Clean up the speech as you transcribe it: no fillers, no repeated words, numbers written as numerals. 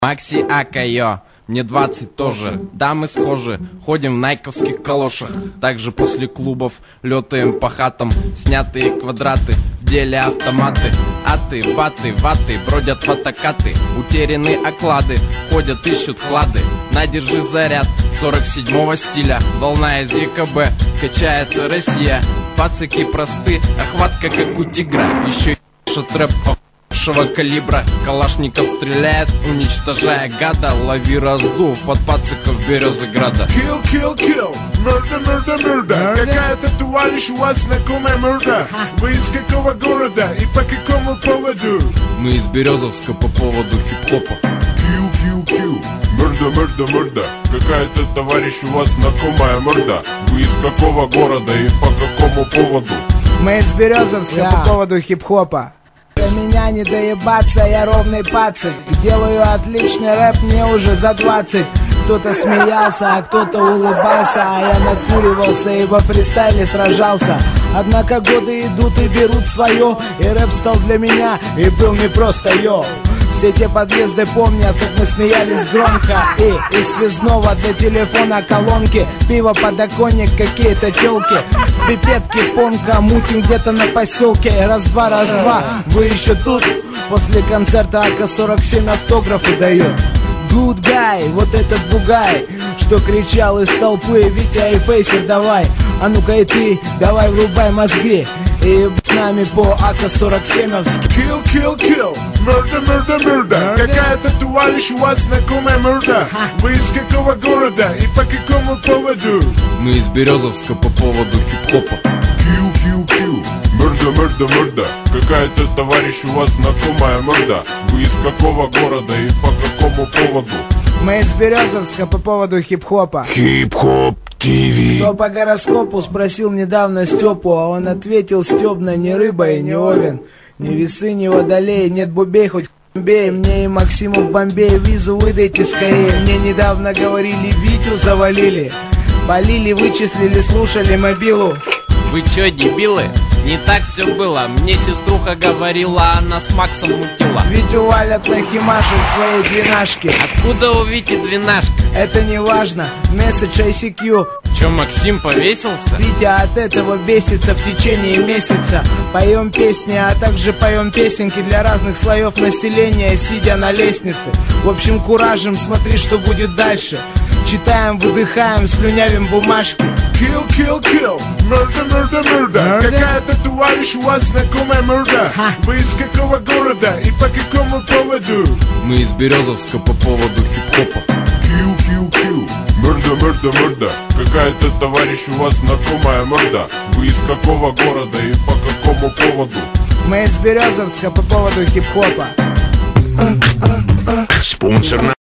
Макси Акайо, мне 20 тоже, да мы схожи, ходим в найковских калошах. Также после клубов летаем по хатам, снятые квадраты, в деле автоматы. Аты, ваты, ваты, бродят ватакаты, утеряны оклады, ходят, ищут клады. На, держи заряд 47-го стиля, волна из ЕКБ, качается Россия. Пацаки просты, охватка как у тигра, еще трэп калибра. Калашников стреляет, уничтожая гада. Лови раздув от пациков Березограда. Kill, kill, kill, murder, murder, murder. Какая-то товарищ у вас знакомая морда. Вы из какого города и по какому поводу? Мы из Березовска по поводу хип-хопа. Kill, kill, kill, murder, murder, murder. Какая-то товарищ у вас знакомая морда. Вы из какого города и по какому поводу? Мы из Березовска по поводу хип-хопа. До меня не доебаться, я ровный пацик. Делаю отличный рэп, мне уже за 20. Кто-то смеялся, а кто-то улыбался, а я накуривался и во фристайле сражался. Однако годы идут и берут свое, и рэп стал для меня, и был не просто йоу. Все те подъезды помнят, как мы смеялись громко. И из связного до телефона колонки, пиво, подоконник, какие-то тёлки. Пипетки, понка, мутим где-то на поселке. Раз-два, раз-два, вы еще тут? После концерта АК-47 автографы дает. Good guy, вот этот бугай, что кричал из толпы: Витя и Фейсер, давай. А ну-ка и ты, давай врубай мозги и с нами по АК-47-овски. Kill, kill, kill, murder, murder, murder. Какая-то товарищ у вас знакомая морда. Вы из какого города и по какому поводу? Мы из Березовска по поводу хип-хопа. Kill, kill, kill, murder, murder, murder. Какая-то товарищ у вас знакомая морда. Вы из какого города и по какому поводу? Мы из Березовска по поводу хип-хопа. Хип-хоп ТВ. Кто по гороскопу спросил недавно Степу, а он ответил: Стебна не рыба и не овен, ни весы, ни водолей, нет бубей, хоть бей. Мне и Максиму в Бомбей визу выдайте скорее. Мне недавно говорили: Витю завалили, болили, вычислили, слушали мобилу. Вы чё, дебилы? Не так все было. Мне сеструха говорила, она с Максом мутила. Витю валят на химаше в своей двенашке. Откуда у Вити двенашка? Это не важно, месседж ICQ. Чё, Максим повесился? Витя от этого бесится в течение месяца. Поем песни, а также поем песенки для разных слоев населения, сидя на лестнице. В общем, куражем, смотри, что будет дальше. Читаем, выдыхаем, слюнявим бумажки. Kill, kill, kill, murder, murder, murder. Какая-то товарищ у вас знакомая морда. Вы из какого города и по какому поводу? Мы из Березовска по поводу хип-хопа. Kill, kill, kill, murder, murder, murder. Какая-то товарищ у вас знакомая морда. Вы из какого города и по какому поводу? Мы из Березовска по поводу хип-хопа. Спонсор